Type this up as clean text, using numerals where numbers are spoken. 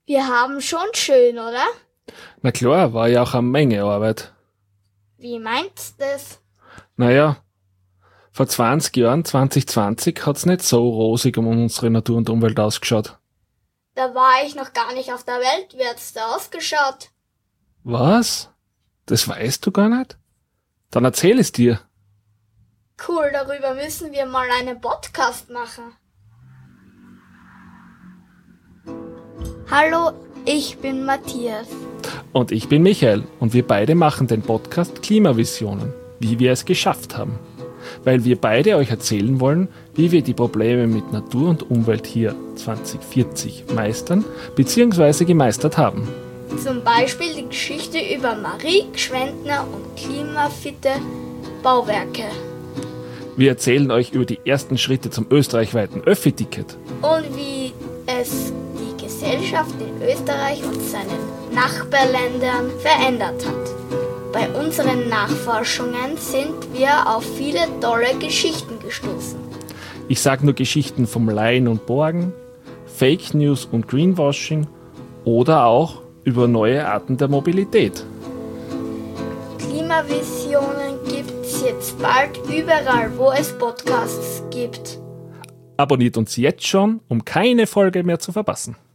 Wir haben schon schön, oder? Na klar, war ja auch eine Menge Arbeit. Wie meinst du das? Naja, vor 20 Jahren, 2020, hat's nicht so rosig um unsere Natur und Umwelt ausgeschaut. Da war ich noch gar nicht auf der Welt. Wie hat's da ausgeschaut? Was? Das weißt du gar nicht? Dann erzähl es dir. Cool, darüber müssen wir mal einen Podcast machen. Hallo, ich bin Matthias. Und ich bin Michael und wir beide machen den Podcast Klimavisionen, wie wir es geschafft haben. Weil wir beide euch erzählen wollen, wie wir die Probleme mit Natur und Umwelt hier 2040 meistern bzw. gemeistert haben. Zum Beispiel die Geschichte über Marie Gschwendtner und klimafitte Bauwerke. Wir erzählen euch über die ersten Schritte zum österreichweiten Öffi-Ticket. Und wie es die Gesellschaft in Österreich und seinen Nachbarländern verändert hat. Bei unseren Nachforschungen sind wir auf viele tolle Geschichten gestoßen. Ich sage nur Geschichten vom Leihen und Borgen, Fake News und Greenwashing oder auch über neue Arten der Mobilität. Klimavisionen gibt's jetzt bald überall, wo es Podcasts gibt. Abonniert uns jetzt schon, um keine Folge mehr zu verpassen.